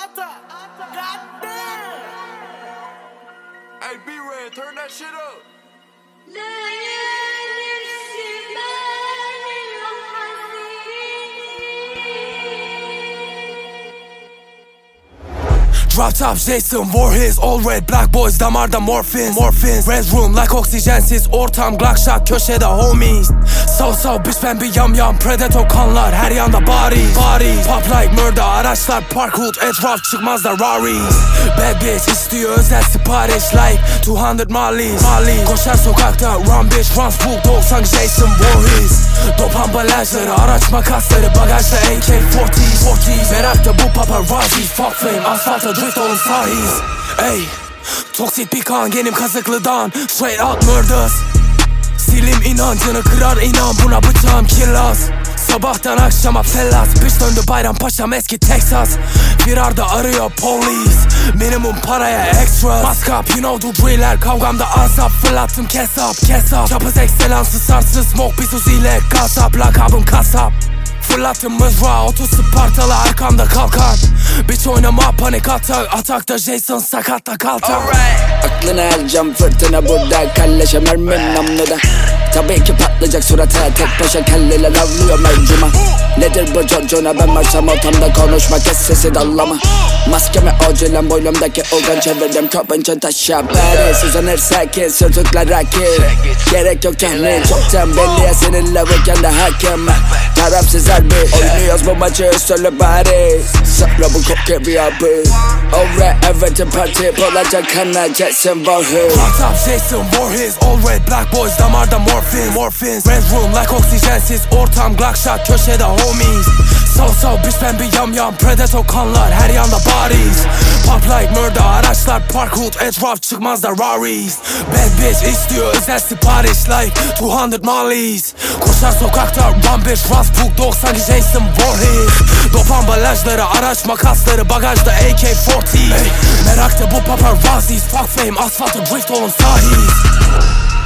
Goddamn. Hey, B-Red, turn that shit up. Drop top Jason Voorhees, all red black boys damarda morphins. Red room like oksijensiz ortam, Glock shot köşede homies. So bitch ben bir yam predator kanlar her yanda bodies. Pop like murder araçlar park hood etraf çıkmazlar Raris. Bad bitch istiyor özel sipariş like 200 Molly's. Koşar sokakta run bitch runs book 90 Jason Voorhees. Dop ambalajları araç makasları bagajda AK-40. Merakta bu paparazzi fuck fame asfalta drift olun sahiz. Ey toksik bir kan genim kazıklıdan straight out murders. Silim inancını kırar inan buna bıçağım killas. Sabahtan akşama fellas bitch döndü Bayrampaşa'm eski Texas. Firarda arıyor polis minimum paraya extra. Maskap you know do driller kavgamda azap fırlattım kesap. Çapız ekselansı sarsız smoke bir suziyle kasap. Lakabım kasap. Fırlattım mızrağı 30 Spartalı arkamda kalkan. Bitch oynama panik atakta Jason sakatta kaltan. Aklını alacağım fırtına burada, kalleşe mermim namluda. Tabii ki patlayacak surata, tek paşa kelleler avlıyor mercuma. Nedir bu corcuna, ben varsam ortamda konuşma, kes sesi dallama. Maskemi acilen boynumdaki organ çevirdim, köpünçen taşa Paris. Uzanır sakin sırtıklar rakip, gerek yok tahmin çoktan belli ya seninle weekende hakim. Tarafsız harbi oynuyoruz bu maçı söyle bari. Sonra bu koke bir abi. Alright everything party olacak kana Jason Voorhees. Drop top Jason Voorhees, all red black boys damarda morphins. Red room like oksijensiz ortam, Glock shot köşede homies. So bitch ben bir yam predator kanlar her yanda bodies. Pop like murder araçlar park hood etraf çıkmazlar Raris. Bad bitch istiyor özel sipariş like 200 Molly's. Koşar sokakta run bitch runs book 90 Jason Voorhees. Dop ambalajları araç makasları bagajda AK-40. Merakta bu paparazzi fuck fame asfalta drift olun sahiz.